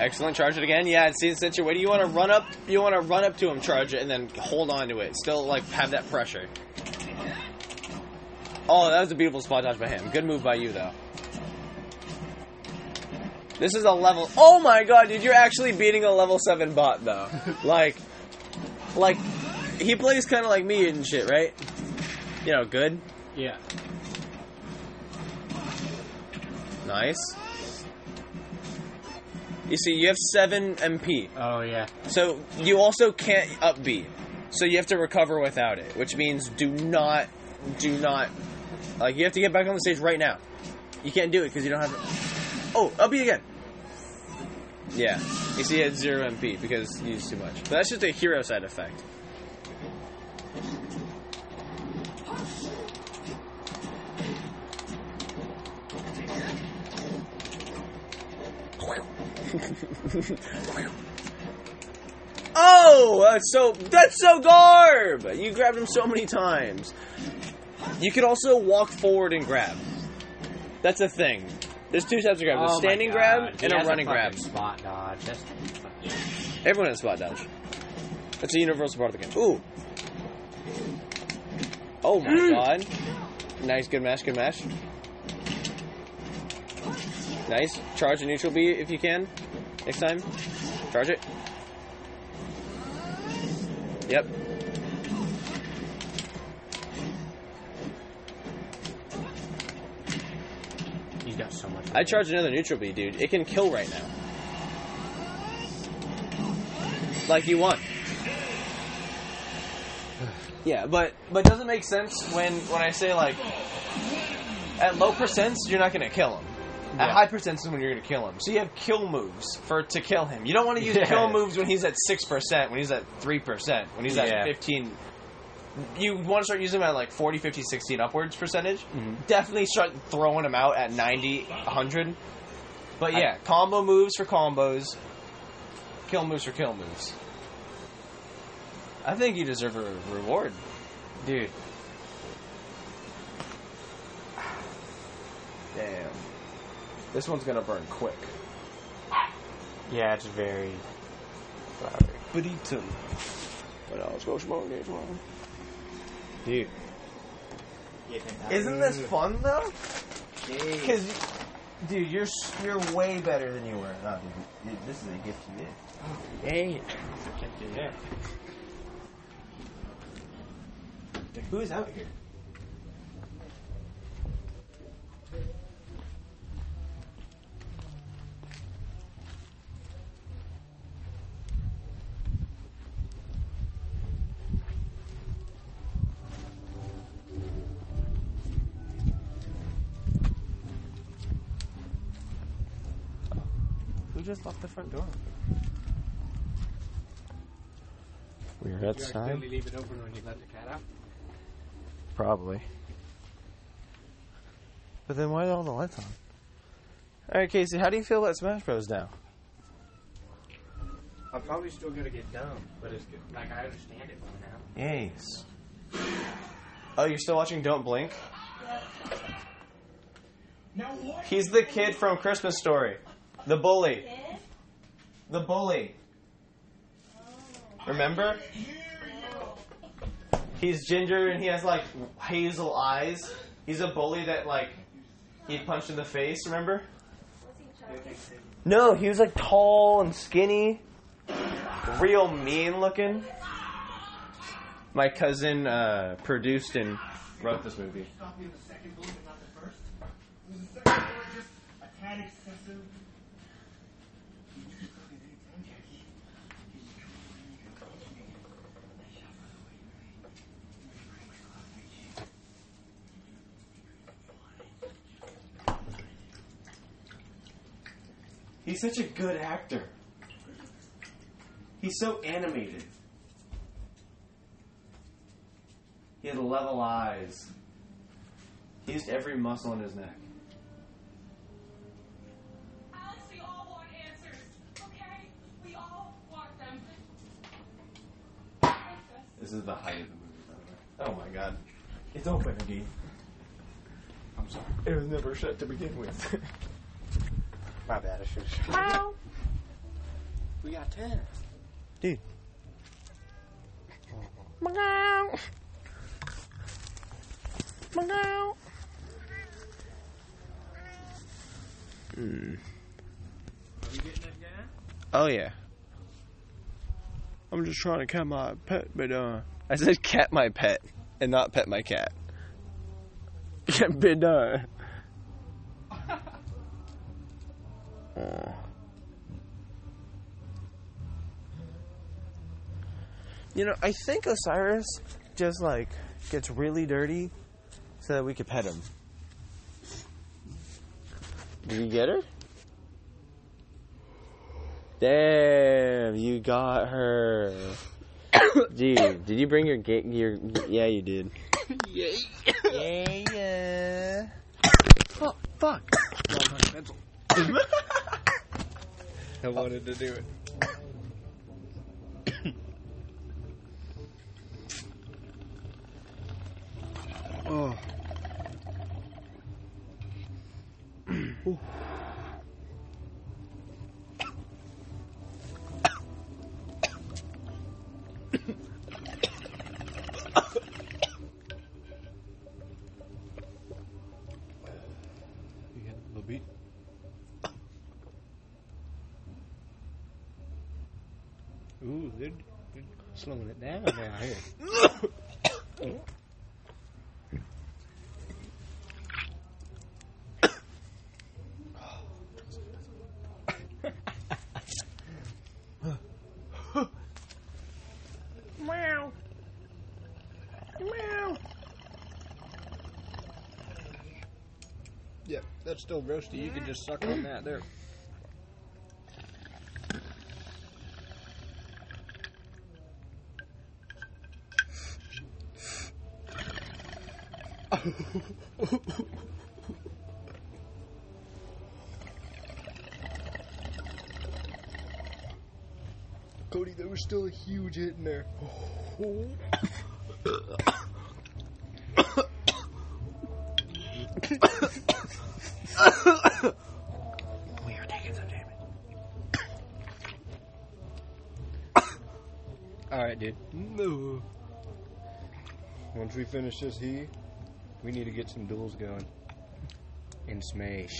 Excellent. Charge it again. Yeah, see, situation. You want to run up. You want to run up to him, charge it, and then hold on to it. Still, like, have that pressure. Oh, that was a beautiful spot dodge by him. Good move by you, though. This is a level... Oh my god, dude, you're actually beating a level 7 bot, though. like, he plays kind of like me and shit, right? You know, good? Yeah. Nice. You see, you have 7 MP. Oh, yeah. So, you also can't up B. So you have to recover without it, which means do not... Like, you have to get back on the stage right now. You can't do it because you don't have... Oh, up B again. Yeah. You see, he had 0 MP because he used too much. But that's just a hero side effect. Oh, that's so garb. You grabbed him so many times. You could also walk forward and grab. That's a thing. There's 2 types of grab. There's standing grab and a running grab. Spot dodge. That's Everyone has spot dodge. That's a universal part of the game. Ooh. Oh my god. Nice, good mash, good mash. Nice. Charge a neutral B if you can. Next time. Charge it. Yep. He's got so much. I'd charge another neutral B, dude. It can kill right now. Like you want. Yeah, but doesn't make sense when I say, like, at low percents, you're not going to kill him. Yeah. At high percents is when you're going to kill him. So you have kill moves to kill him. You don't want to use kill moves when he's at 6%, when he's at 3%, when he's at 15. You want to start using him at like 40, 50, 60 and upwards percentage. Mm-hmm. Definitely start throwing him out at 90, 100. But yeah, combo moves for combos. Kill moves for kill moves. I think you deserve a reward. Dude. Damn. This one's gonna burn quick. Yeah, it's very flowery. But eat him. But I was going to smoke this one. Dude. Isn't this fun though? Because, dude, you're way better than you were. No, dude, this is a gift you did. Hey. Yeah. Who is out here? Who just locked the front door? We're outside. Did you accidentally leave it open when you let the cat out? Probably. But then why are all the lights on? Alright, Casey, how do you feel about Smash Bros. Now? I'm probably still gonna get dumb, but it's good. Like, I understand it by now. Yes. Oh, you're still watching Don't Blink? He's the kid from Christmas Story. The bully. The bully. Remember? He's ginger and he has, like, hazel eyes. He's a bully that, like, he'd punch in the face, remember? No, he was, like, tall and skinny. Real mean looking. My cousin produced and wrote this movie. He's such a good actor. He's so animated. He had level eyes. He used every muscle in his neck. Alex, we all want answers, okay? We all want them. This is the height of the movie, by the way. Oh my god. It's open again. I'm sorry. It was never shut to begin with. My bad, I should have. We got 10. Dude. Are we getting it down? Oh yeah. I'm just trying to cat my pet, but I said cat my pet and not pet my cat. But you know, I think Osiris just like gets really dirty so that we could pet him. Did you get her? Damn, you got her. Dude, did you bring your yeah, you did. Yeah. Yeah. Oh, fuck. I wanted to do it. Oh. You get a little beat? Ooh, they're slowing it down now here. Meow. Meow. Yep, that's still roasty. You can just suck on that there. Cody, there was still a huge hit in there. We are taking some damage. Alright, dude. No. Once we finish this heat, we need to get some duels going. And smash.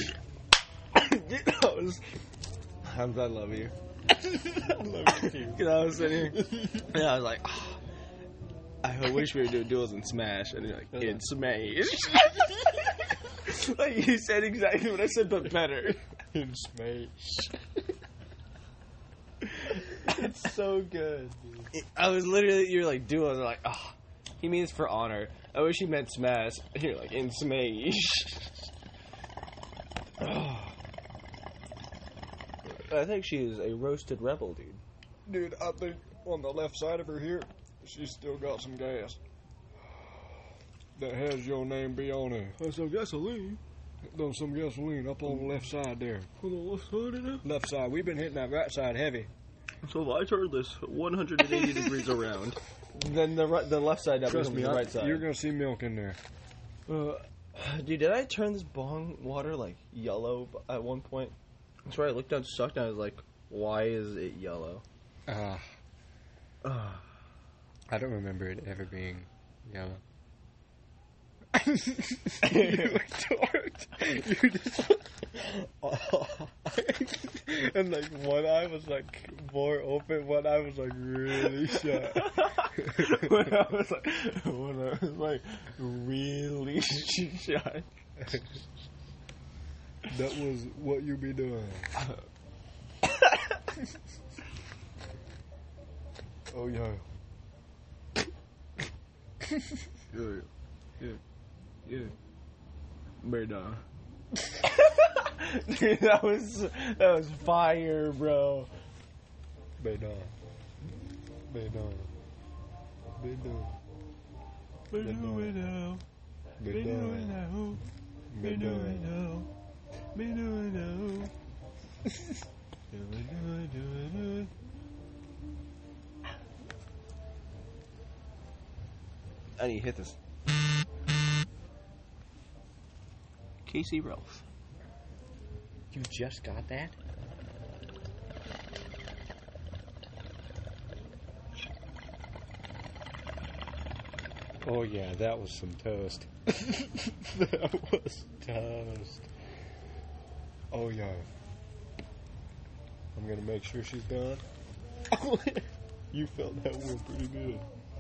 Hams, I love you. I love you too. Because I was sitting here, and I was like, oh, I wish we were doing duels and smash. And you're like, in smash. Like, you said exactly what I said, but better. And smash. It's so good, dude. I was literally, you're like, duels. I'm like, oh, he means for honor. I wish he meant smash. And you're like, in smash. Oh. I think she is a roasted rebel, dude. Dude, I think on the left side of her here, she's still got some gas. That has your name be on it. That's some gasoline. There's some gasoline up on the left side there. On the left side of it? Left side. We've been hitting that right side heavy. So if I turn this 180 degrees around, then the left side that Trust becomes me, the right side. you're going to see milk in there. Dude, did I turn this bong water like yellow at one point? That's right. I looked down, sucked, and I was like, "Why is it yellow?" I don't remember it ever being yellow. You retort. You just. And like one eye was like more open, one eye was like really shut. When I was like really shut. That was what you be doing. Oh yeah. Yeah. But dude, that was fire, bro. Bedon. Bedon. Bedon. Bedon. Bedon. Bedon. I need to hit this. Casey Ralph. You just got that? Oh yeah, that was some toast. That was toast. Oh yeah. I'm gonna make sure she's done. You felt that one pretty good.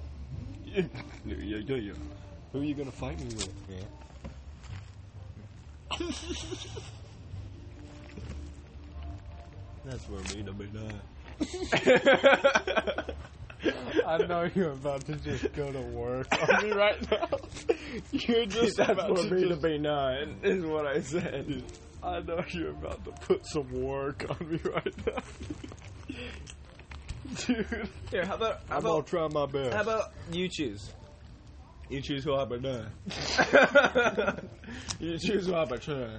Yeah. Who are you gonna fight me with, man? That's where me to be done. I know you're about to just go to work on me right now. You're just That's about for to me to just, be done, is what I said. I know you're about to put some work on me right now. Dude, Here, how about I'm gonna try my best. how about you choose? you choose who I be done? You choose who I betray.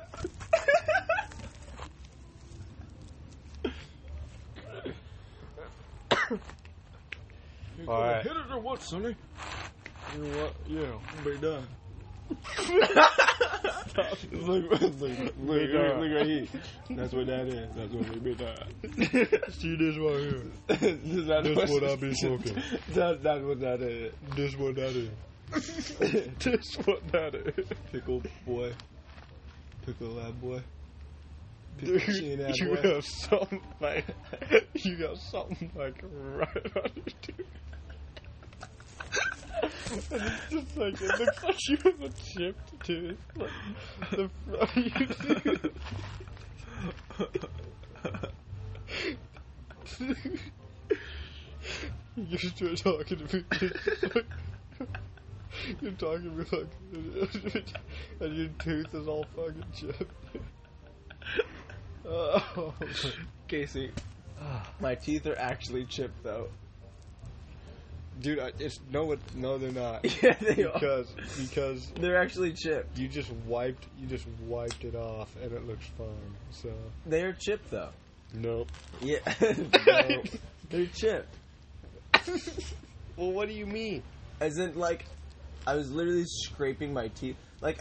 All right. Hit it or what, Sonny? You know what? Yeah, be done. Look right here. That's what that is. That's what we be done. See this right here. This what I be smoking. That's what that is. This what that is. This what that is. Pickle boy. Pickle lab boy. Dude, Machine ad you boy. have something like you got something like right on your tooth. And it's just like it looks like you have a chipped tooth. Like the front of your tooth. You're still talking to me just like you're talking to me like and your tooth is all fucking chipped. Oh, Casey, my teeth are actually chipped though. dude, no, they're not. Yeah, they are. Because They're actually chipped. you just wiped it off and it looks fine. So They're chipped though. nope. Yeah. No. They're chipped. Well, what do you mean? As in, like, I was literally scraping my teeth.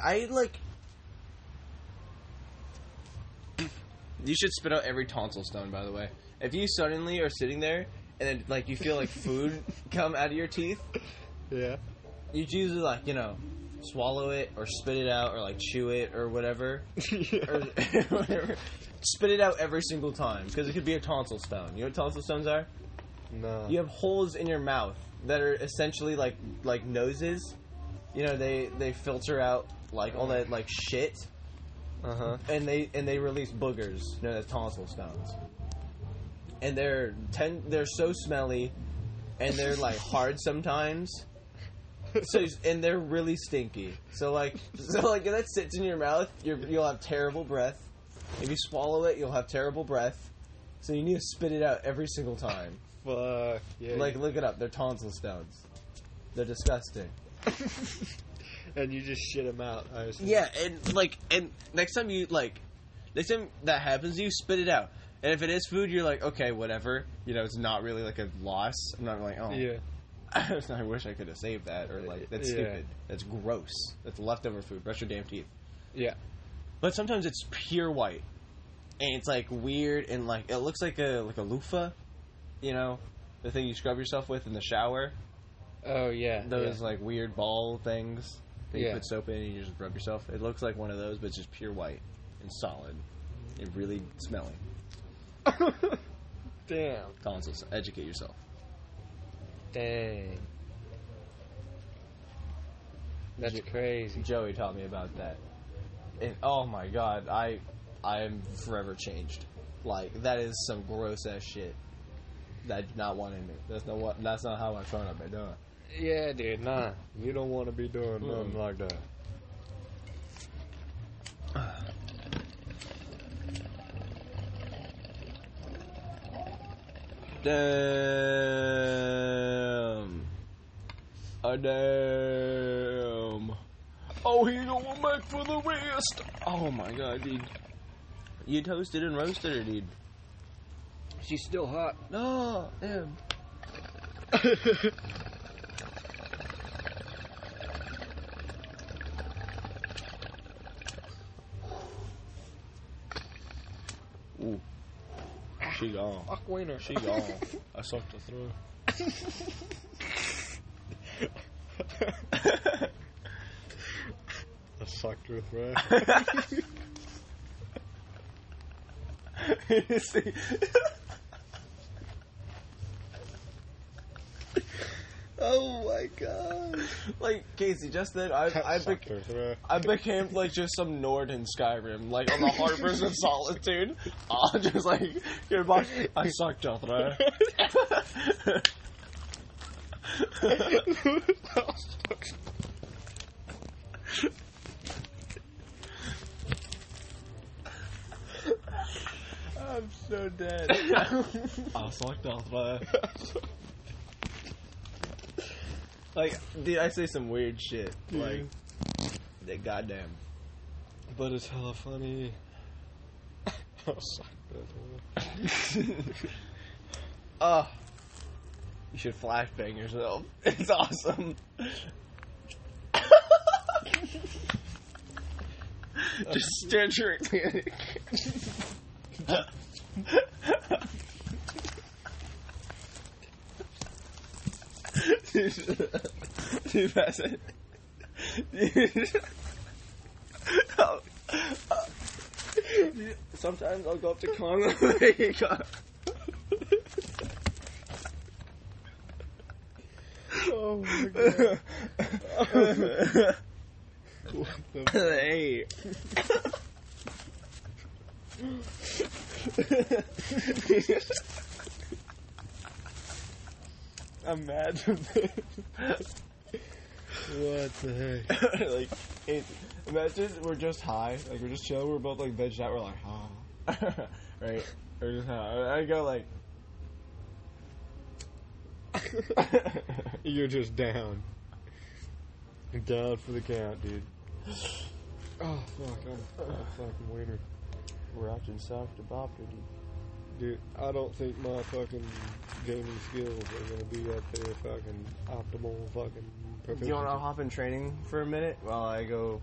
You should spit out every tonsil stone, by the way. If you suddenly are sitting there and then, like, you feel like food come out of your teeth, Yeah. you choose to, like, swallow it or spit it out or, like, chew it or whatever. Or whatever. Spit it out every single time because it could be a tonsil stone. You know what tonsil stones are? No. You have holes in your mouth that are essentially like noses. They filter out like all that like shit, and they release boogers. As tonsil stones. And they're so smelly, and they're like hard sometimes. And they're really stinky. So if that sits in your mouth, you'll have terrible breath. If you swallow it, you'll have terrible breath. So you need to spit it out every single time. Fuck. Yeah. Look it up. They're tonsil stones. They're disgusting. And you just shit them out. I assume. Yeah, and next time that happens to you, spit it out. And if it is food, you're like, okay, whatever. It's not really like a loss. I'm not like, oh, Yeah. I wish I could have saved that, or like that's Yeah. stupid. That's gross. That's leftover food. Brush your damn teeth. Yeah. But sometimes it's pure white, and it's like weird, and like it looks like a loofah. The thing you scrub yourself with in the shower. Oh yeah. Those like weird ball things that you Yeah. put soap in and you just rub yourself. It looks like one of those, but it's just pure white and solid and really smelly. Damn. Tonsils. Educate yourself. Dang. That's crazy. Joey taught me about that. And oh my god, I am forever changed. Like that is some gross ass shit that I do not want in me. That's not how I trying to be doing. Yeah, dude. Nah. You don't want to be doing nothing like that. Damn. Damn. Oh, he going back for the wrist. Oh my god, dude. You toasted and roasted her, dude. She's still hot. No, damn. Ooh. She gone. Fuck wiener. She gone. I sucked her through. sucked her throat. See? Oh my god. Like, Casey, just then, I Sucked her throat. became, like, just some Nord in Skyrim. Like, on the Harbors of Solitude. I'll just, like, your boss, I suck, Jothra. I'm so dead. I suck, Jothra. Like, dude, I say some weird shit. Like, that goddamn. But it's hella funny. Oh, sucked her throat. You should flashbang yourself. It's awesome. Just stare directly at it. Dude, pass it. Sometimes I'll go up to Congo. There you go. Oh my god. What the Hey. Imagine this. What the heck? Like, imagine we're just high, like we're just chilling, we're both like vegged out, we're like, right? We're just high. I go like, You're just down. Down for the count, dude. Oh, fuck. I'm fucking wiener. we're watching South to Bopper, dude. Dude, I don't think my fucking gaming skills are gonna be at their fucking optimal fucking proficiency. Do you want to hop in training for a minute while I go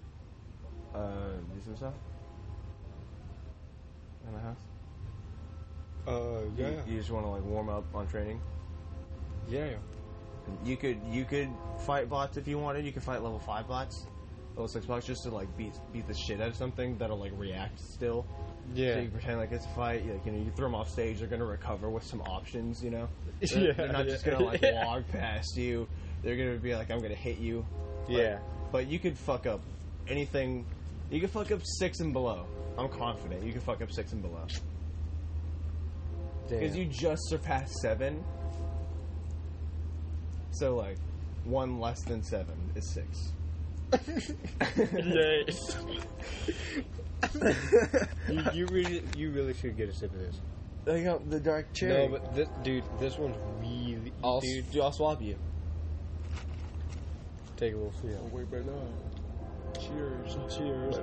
do some stuff in the house? Yeah. You just want to like warm up on training? Yeah. You could fight bots if you wanted. You could fight level 5 bots, level 6 bots, just to like beat the shit out of something that'll like react still. Yeah. So you pretend like it's a fight. Like, you know, you throw them off stage. They're gonna recover with some options. You know. They're not just gonna like log past you. They're gonna be like, I'm gonna hit you. Yeah. But you could fuck up anything. You could fuck up 6 and below. I'm confident you can fuck up 6 and below. Because you just surpassed 7. So, like, 1 less than 7 is 6. Yes. you really should get a sip of this. I got the dark cherry. No, but this one's really. I'll swap you. Take a little feel. Oh, wait, but no. Cheers. Cheers.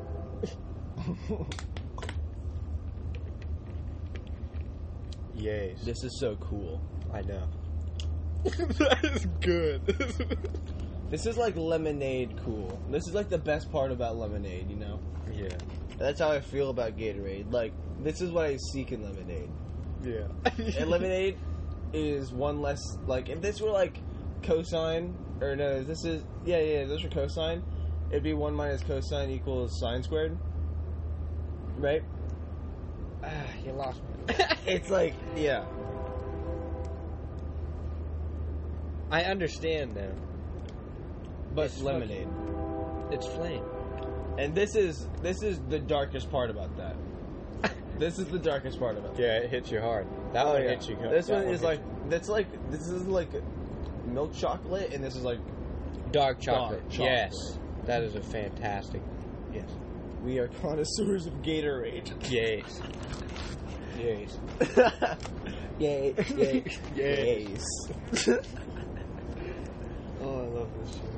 Yes. This is so cool. I know. That is good. This is like lemonade cool. This is like the best part about lemonade, you know? Yeah. That's how I feel about Gatorade. Like, this is what I seek in lemonade. Yeah. And lemonade is 1 less, like, if this were like cosine, or no, this is, if this were cosine, it'd be 1 minus cosine equals sine squared. Right? You lost me. It's like, yeah. I understand now. But It's lemonade. It's flame. And this is the darkest part about that. This is the darkest part about that. Yeah, it hits you hard. That one hits you. This that one is like, hits this is like milk chocolate, and this is like, you. Dark chocolate. Dark chocolate. Yes. That is a fantastic. Yes. we are connoisseurs of Gatorade. Yes. Yes. Yay, yay, yays. Oh, I love this shit.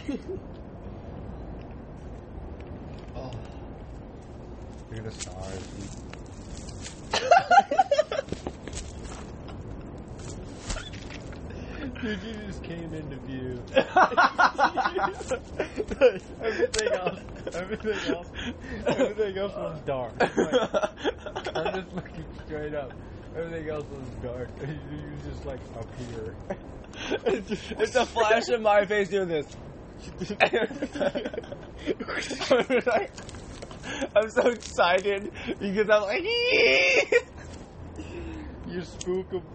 Oh. Look at the stars. Dude, you just came into view. Everything else was dark. Like, I'm just looking straight up. Everything else was dark. You just like up here. It's a flash of my face doing this. I'm so excited because I'm like, You spook him.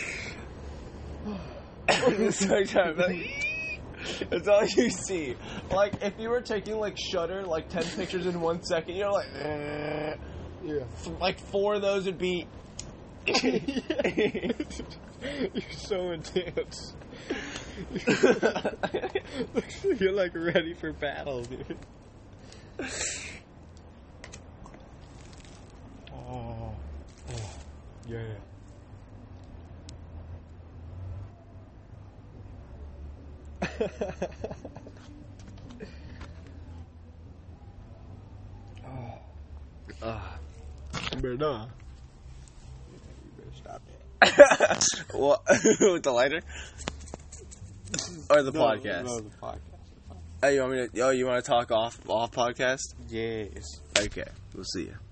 so excited, like, that's all you see. Like, if you were taking, like, Shutter, like, 10 pictures in 1 second, you're like, Yeah. like, 4 of those would be. You're so intense. You're like ready for battle, dude. Oh. Yeah. But no. You better stop it. What? With the lighter? Or the podcast? No, the podcast. Oh, you want to talk off podcast? Yes. Okay, we'll see you.